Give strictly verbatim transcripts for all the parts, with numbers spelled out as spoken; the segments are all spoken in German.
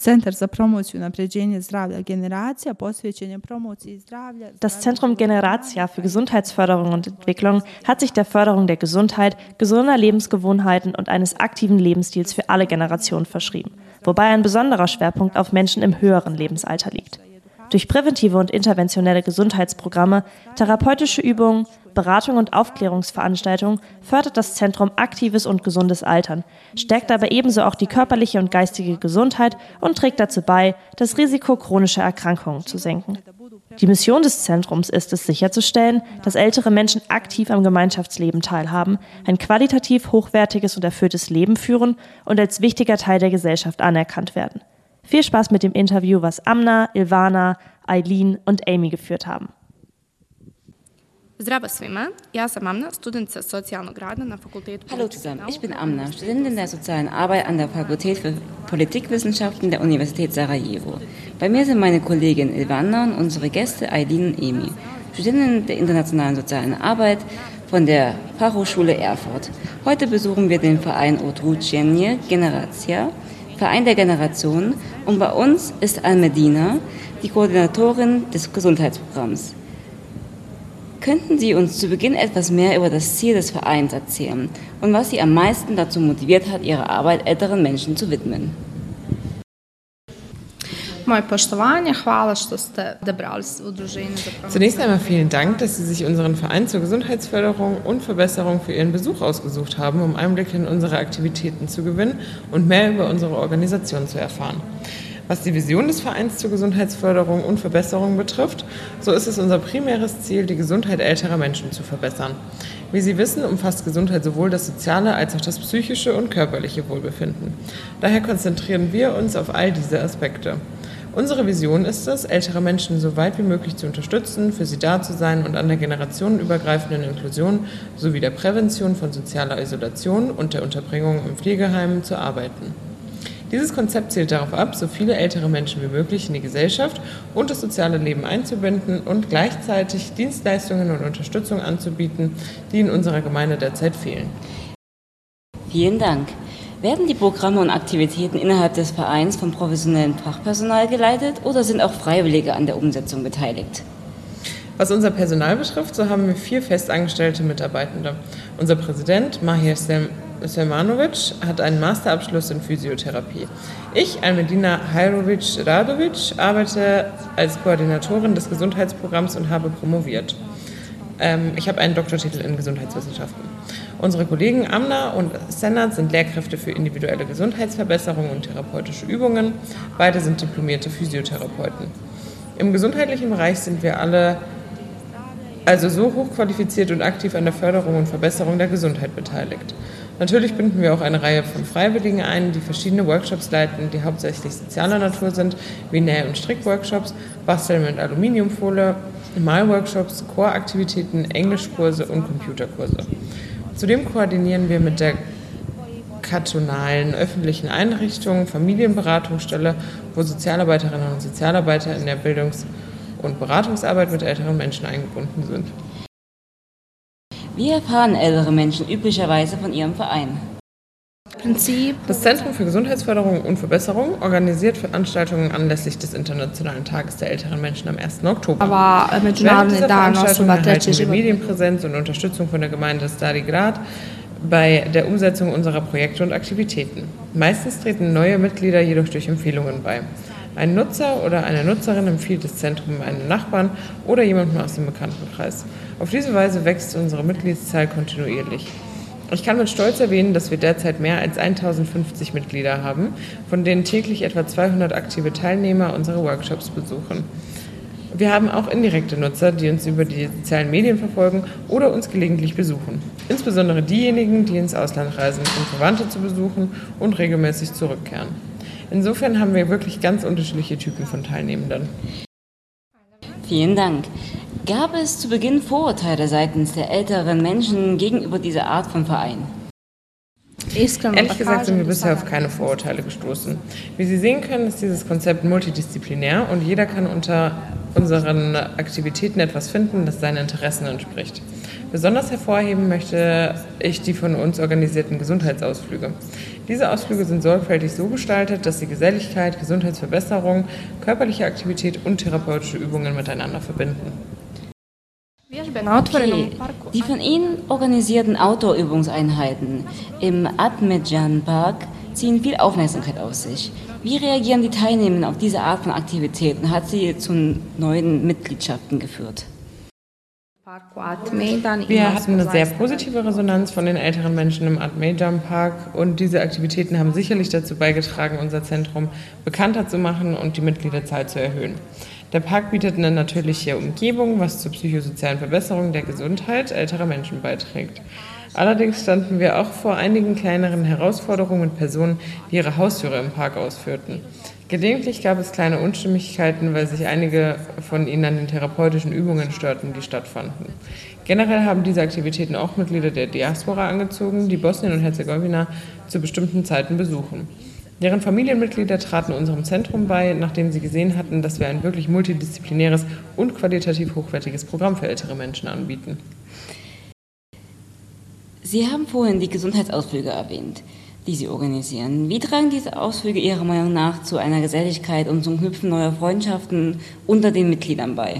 Das Zentrum Generacija für Gesundheitsförderung und Entwicklung hat sich der Förderung der Gesundheit, gesunder Lebensgewohnheiten und eines aktiven Lebensstils für alle Generationen verschrieben, wobei ein besonderer Schwerpunkt auf Menschen im höheren Lebensalter liegt. Durch präventive und interventionelle Gesundheitsprogramme, therapeutische Übungen, Beratung und Aufklärungsveranstaltungen fördert das Zentrum aktives und gesundes Altern, stärkt aber ebenso auch die körperliche und geistige Gesundheit und trägt dazu bei, das Risiko chronischer Erkrankungen zu senken. Die Mission des Zentrums ist es, sicherzustellen, dass ältere Menschen aktiv am Gemeinschaftsleben teilhaben, ein qualitativ hochwertiges und erfülltes Leben führen und als wichtiger Teil der Gesellschaft anerkannt werden. Viel Spaß mit dem Interview, was Amna, Ilvana, Eileen und Amy geführt haben. Hallo zusammen, ich bin Amna, Studentin der sozialen Arbeit an der Fakultät für Politikwissenschaften der Universität Sarajevo. Bei mir sind meine Kollegin Ilvana und unsere Gäste Eileen und Amy, Studentinnen der internationalen sozialen Arbeit von der Fachhochschule Erfurt. Heute besuchen wir den Verein Udruženje Generacija, Verein der Generation, und bei uns ist Al-Medina, die Koordinatorin des Gesundheitsprogramms. Könnten Sie uns zu Beginn etwas mehr über das Ziel des Vereins erzählen und was Sie am meisten dazu motiviert hat, Ihre Arbeit älteren Menschen zu widmen? Zunächst einmal vielen Dank, dass Sie sich unseren Verein zur Gesundheitsförderung und Verbesserung für Ihren Besuch ausgesucht haben, um Einblick in unsere Aktivitäten zu gewinnen und mehr über unsere Organisation zu erfahren. Was die Vision des Vereins zur Gesundheitsförderung und Verbesserung betrifft, so ist es unser primäres Ziel, die Gesundheit älterer Menschen zu verbessern. Wie Sie wissen, umfasst Gesundheit sowohl das soziale als auch das psychische und körperliche Wohlbefinden. Daher konzentrieren wir uns auf all diese Aspekte. Unsere Vision ist es, ältere Menschen so weit wie möglich zu unterstützen, für sie da zu sein und an der generationenübergreifenden Inklusion sowie der Prävention von sozialer Isolation und der Unterbringung in Pflegeheimen zu arbeiten. Dieses Konzept zielt darauf ab, so viele ältere Menschen wie möglich in die Gesellschaft und das soziale Leben einzubinden und gleichzeitig Dienstleistungen und Unterstützung anzubieten, die in unserer Gemeinde derzeit fehlen. Vielen Dank. Werden die Programme und Aktivitäten innerhalb des Vereins vom professionellen Fachpersonal geleitet oder sind auch Freiwillige an der Umsetzung beteiligt? Was unser Personal betrifft, so haben wir vier festangestellte Mitarbeitende. Unser Präsident, Mahir Selmanovic, hat einen Masterabschluss in Physiotherapie. Ich, Al-Medina Hajrović-Radović, arbeite als Koordinatorin des Gesundheitsprogramms und habe promoviert. Ähm, ich habe einen Doktortitel in Gesundheitswissenschaften. Unsere Kollegen Amna und Senat sind Lehrkräfte für individuelle Gesundheitsverbesserung und therapeutische Übungen. Beide sind diplomierte Physiotherapeuten. Im gesundheitlichen Bereich sind wir alle also so hochqualifiziert und aktiv an der Förderung und Verbesserung der Gesundheit beteiligt. Natürlich binden wir auch eine Reihe von Freiwilligen ein, die verschiedene Workshops leiten, die hauptsächlich sozialer Natur sind, wie Näh- und Strickworkshops, Basteln mit Aluminiumfolie, Malworkshops, Choraktivitäten, Englischkurse und Computerkurse. Zudem koordinieren wir mit der kantonalen öffentlichen Einrichtung, Familienberatungsstelle, wo Sozialarbeiterinnen und Sozialarbeiter in der Bildungs- und Beratungsarbeit mit älteren Menschen eingebunden sind. Wie erfahren ältere Menschen üblicherweise von ihrem Verein? Das Zentrum für Gesundheitsförderung und Verbesserung organisiert Veranstaltungen anlässlich des Internationalen Tages der älteren Menschen am ersten Oktober. Während dieser Veranstaltung erhalten wir Medienpräsenz und Unterstützung von der Gemeinde Stari Grad bei der Umsetzung unserer Projekte und Aktivitäten. Meistens treten neue Mitglieder jedoch durch Empfehlungen bei. Ein Nutzer oder eine Nutzerin empfiehlt das Zentrum einem Nachbarn oder jemandem aus dem Bekanntenkreis. Auf diese Weise wächst unsere Mitgliedszahl kontinuierlich. Ich kann mit Stolz erwähnen, dass wir derzeit mehr als tausendfünfzig Mitglieder haben, von denen täglich etwa zweihundert aktive Teilnehmer unsere Workshops besuchen. Wir haben auch indirekte Nutzer, die uns über die sozialen Medien verfolgen oder uns gelegentlich besuchen. Insbesondere diejenigen, die ins Ausland reisen, um Verwandte zu besuchen und regelmäßig zurückkehren. Insofern haben wir wirklich ganz unterschiedliche Typen von Teilnehmenden. Vielen Dank. Gab es zu Beginn Vorurteile seitens der älteren Menschen gegenüber dieser Art von Verein? Ehrlich gesagt sind wir bisher auf keine Vorurteile gestoßen. Wie Sie sehen können, ist dieses Konzept multidisziplinär und jeder kann unter unseren Aktivitäten etwas finden, das seinen Interessen entspricht. Besonders hervorheben möchte ich die von uns organisierten Gesundheitsausflüge. Diese Ausflüge sind sorgfältig so gestaltet, dass sie Geselligkeit, Gesundheitsverbesserung, körperliche Aktivität und therapeutische Übungen miteinander verbinden. Okay. Die von Ihnen organisierten Outdoor-Übungseinheiten im Admedjan Park ziehen viel Aufmerksamkeit auf sich. Wie reagieren die Teilnehmenden auf diese Art von Aktivitäten? Hat sie zu neuen Mitgliedschaften geführt? Wir hatten eine sehr positive Resonanz von den älteren Menschen im Admedjan Park und diese Aktivitäten haben sicherlich dazu beigetragen, unser Zentrum bekannter zu machen und die Mitgliederzahl zu erhöhen. Der Park bietet eine natürliche Umgebung, was zur psychosozialen Verbesserung der Gesundheit älterer Menschen beiträgt. Allerdings standen wir auch vor einigen kleineren Herausforderungen mit Personen, die ihre Haustüre im Park ausführten. Gelegentlich gab es kleine Unstimmigkeiten, weil sich einige von ihnen an den therapeutischen Übungen störten, die stattfanden. Generell haben diese Aktivitäten auch Mitglieder der Diaspora angezogen, die Bosnien und Herzegowina zu bestimmten Zeiten besuchen. Deren Familienmitglieder traten unserem Zentrum bei, nachdem sie gesehen hatten, dass wir ein wirklich multidisziplinäres und qualitativ hochwertiges Programm für ältere Menschen anbieten. Sie haben vorhin die Gesundheitsausflüge erwähnt, die Sie organisieren. Wie tragen diese Ausflüge Ihrer Meinung nach zu einer Geselligkeit und zum Knüpfen neuer Freundschaften unter den Mitgliedern bei?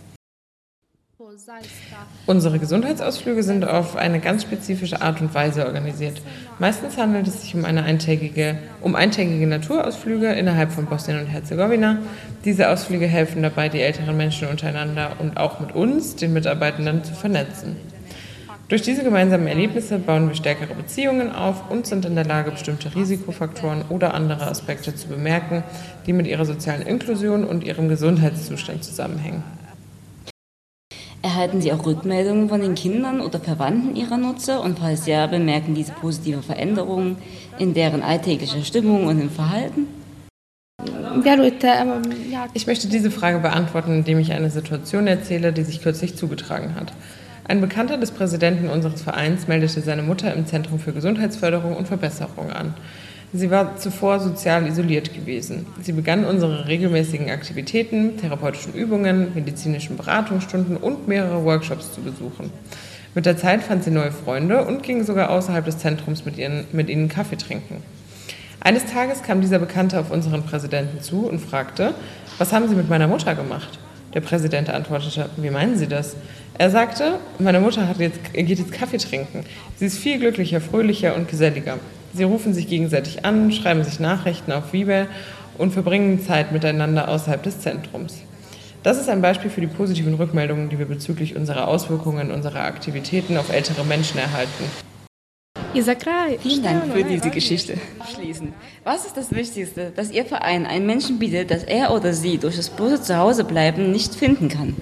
Unsere Gesundheitsausflüge sind auf eine ganz spezifische Art und Weise organisiert. Meistens handelt es sich um, eine eintägige, um eintägige Naturausflüge innerhalb von Bosnien und Herzegowina. Diese Ausflüge helfen dabei, die älteren Menschen untereinander und auch mit uns, den Mitarbeitenden, zu vernetzen. Durch diese gemeinsamen Erlebnisse bauen wir stärkere Beziehungen auf und sind in der Lage, bestimmte Risikofaktoren oder andere Aspekte zu bemerken, die mit ihrer sozialen Inklusion und ihrem Gesundheitszustand zusammenhängen. Erhalten Sie auch Rückmeldungen von den Kindern oder Verwandten Ihrer Nutzer und falls ja, bemerken diese positive Veränderungen in deren alltäglicher Stimmung und im Verhalten? Ich möchte diese Frage beantworten, indem ich eine Situation erzähle, die sich kürzlich zugetragen hat. Ein Bekannter des Präsidenten unseres Vereins meldete seine Mutter im Zentrum für Gesundheitsförderung und Verbesserung an. Sie war zuvor sozial isoliert gewesen. Sie begann unsere regelmäßigen Aktivitäten, therapeutischen Übungen, medizinischen Beratungsstunden und mehrere Workshops zu besuchen. Mit der Zeit fand sie neue Freunde und ging sogar außerhalb des Zentrums mit, ihren, mit ihnen Kaffee trinken. Eines Tages kam dieser Bekannte auf unseren Präsidenten zu und fragte, was haben Sie mit meiner Mutter gemacht? Der Präsident antwortete, wie meinen Sie das? Er sagte, meine Mutter hat jetzt, geht jetzt Kaffee trinken. Sie ist viel glücklicher, fröhlicher und geselliger. Sie rufen sich gegenseitig an, schreiben sich Nachrichten auf Viber und verbringen Zeit miteinander außerhalb des Zentrums. Das ist ein Beispiel für die positiven Rückmeldungen, die wir bezüglich unserer Auswirkungen unserer Aktivitäten auf ältere Menschen erhalten. Vielen Dank für diese Geschichte. Schließen. Was ist das Wichtigste, dass Ihr Verein einen Menschen bietet, dass er oder sie durch das bloße Zuhausebleiben nicht finden kann?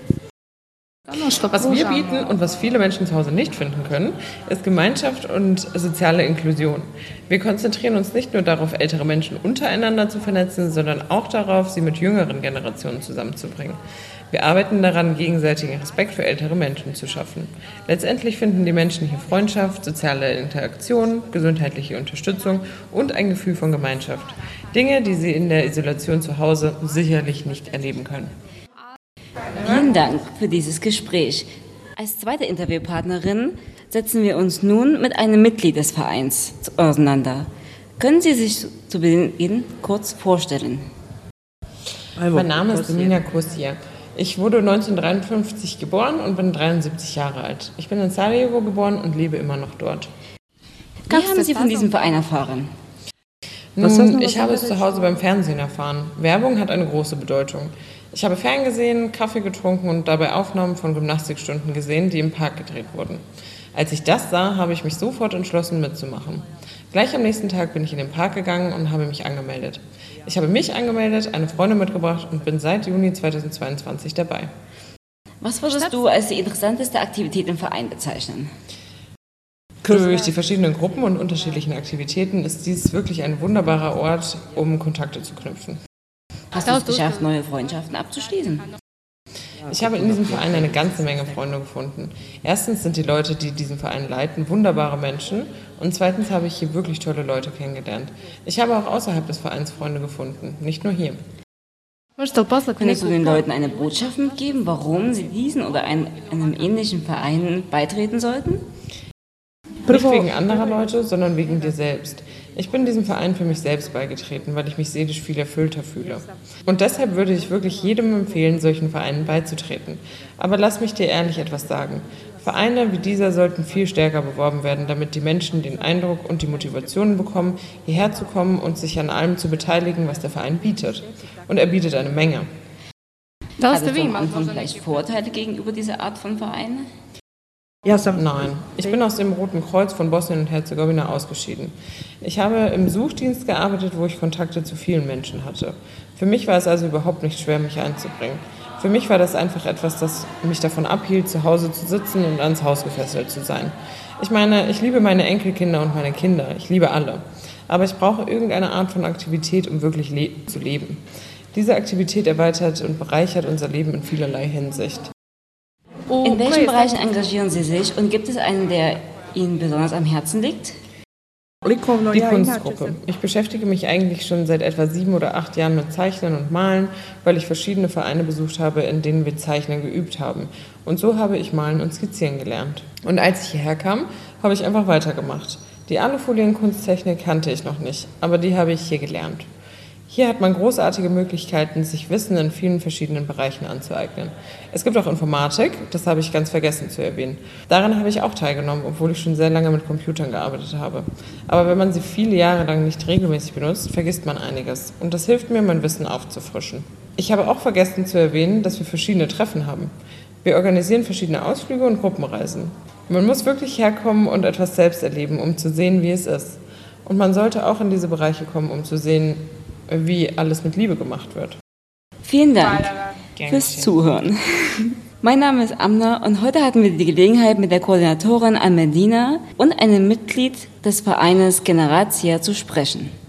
Was wir bieten und was viele Menschen zu Hause nicht finden können, ist Gemeinschaft und soziale Inklusion. Wir konzentrieren uns nicht nur darauf, ältere Menschen untereinander zu vernetzen, sondern auch darauf, sie mit jüngeren Generationen zusammenzubringen. Wir arbeiten daran, gegenseitigen Respekt für ältere Menschen zu schaffen. Letztendlich finden die Menschen hier Freundschaft, soziale Interaktion, gesundheitliche Unterstützung und ein Gefühl von Gemeinschaft. Dinge, die sie in der Isolation zu Hause sicherlich nicht erleben können. Vielen Dank für dieses Gespräch. Als zweite Interviewpartnerin setzen wir uns nun mit einem Mitglied des Vereins auseinander. Können Sie sich zu Beginn kurz vorstellen? Mein Name ist Domina Kosir. Ich wurde neunzehnhundertdreiundfünfzig geboren und bin dreiundsiebzig Jahre alt. Ich bin in Sarajevo geboren und lebe immer noch dort. Wie haben Sie von diesem Verein erfahren? Nun, ich habe es zu Hause beim Fernsehen erfahren. Werbung hat eine große Bedeutung. Ich habe ferngesehen, Kaffee getrunken und dabei Aufnahmen von Gymnastikstunden gesehen, die im Park gedreht wurden. Als ich das sah, habe ich mich sofort entschlossen, mitzumachen. Gleich am nächsten Tag bin ich in den Park gegangen und habe mich angemeldet. Ich habe mich angemeldet, eine Freundin mitgebracht und bin seit Juni zweitausendzweiundzwanzig dabei. Was würdest du als die interessanteste Aktivität im Verein bezeichnen? Durch die verschiedenen Gruppen und unterschiedlichen Aktivitäten ist dies wirklich ein wunderbarer Ort, um Kontakte zu knüpfen. Hast du es geschafft, neue Freundschaften abzuschließen? Ich habe in diesem Verein eine ganze Menge Freunde gefunden. Erstens sind die Leute, die diesen Verein leiten, wunderbare Menschen. Und zweitens habe ich hier wirklich tolle Leute kennengelernt. Ich habe auch außerhalb des Vereins Freunde gefunden, nicht nur hier. Könntest du den Leuten eine Botschaft mitgeben, warum sie diesen oder ein, einem ähnlichen Verein beitreten sollten? Nicht wegen anderer Leute, sondern wegen dir selbst. Ich bin diesem Verein für mich selbst beigetreten, weil ich mich seelisch viel erfüllter fühle. Und deshalb würde ich wirklich jedem empfehlen, solchen Vereinen beizutreten. Aber lass mich dir ehrlich etwas sagen. Vereine wie dieser sollten viel stärker beworben werden, damit die Menschen den Eindruck und die Motivation bekommen, hierher zu kommen und sich an allem zu beteiligen, was der Verein bietet. Und er bietet eine Menge. Hat es am Anfang vielleicht Vorteile gegenüber dieser Art von Vereinen? Nein, ich bin aus dem Roten Kreuz von Bosnien und Herzegowina ausgeschieden. Ich habe im Suchdienst gearbeitet, wo ich Kontakte zu vielen Menschen hatte. Für mich war es also überhaupt nicht schwer, mich einzubringen. Für mich war das einfach etwas, das mich davon abhielt, zu Hause zu sitzen und ans Haus gefesselt zu sein. Ich meine, ich liebe meine Enkelkinder und meine Kinder, ich liebe alle. Aber ich brauche irgendeine Art von Aktivität, um wirklich le- zu leben. Diese Aktivität erweitert und bereichert unser Leben in vielerlei Hinsicht. In welchen Bereichen engagieren Sie sich und gibt es einen, der Ihnen besonders am Herzen liegt? Die Kunstgruppe. Ich beschäftige mich eigentlich schon seit etwa sieben oder acht Jahren mit Zeichnen und Malen, weil ich verschiedene Vereine besucht habe, in denen wir Zeichnen geübt haben. Und so habe ich Malen und Skizzieren gelernt. Und als ich hierher kam, habe ich einfach weitergemacht. Die Alufolien-Kunsttechnik kannte ich noch nicht, aber die habe ich hier gelernt. Hier hat man großartige Möglichkeiten, sich Wissen in vielen verschiedenen Bereichen anzueignen. Es gibt auch Informatik, das habe ich ganz vergessen zu erwähnen. Daran habe ich auch teilgenommen, obwohl ich schon sehr lange mit Computern gearbeitet habe. Aber wenn man sie viele Jahre lang nicht regelmäßig benutzt, vergisst man einiges. Und das hilft mir, mein Wissen aufzufrischen. Ich habe auch vergessen zu erwähnen, dass wir verschiedene Treffen haben. Wir organisieren verschiedene Ausflüge und Gruppenreisen. Man muss wirklich herkommen und etwas selbst erleben, um zu sehen, wie es ist. Und man sollte auch in diese Bereiche kommen, um zu sehen, wie alles mit Liebe gemacht wird. Vielen Dank fürs Zuhören. Mein Name ist Amna und heute hatten wir die Gelegenheit, mit der Koordinatorin Almedina und einem Mitglied des Vereines Generatia zu sprechen.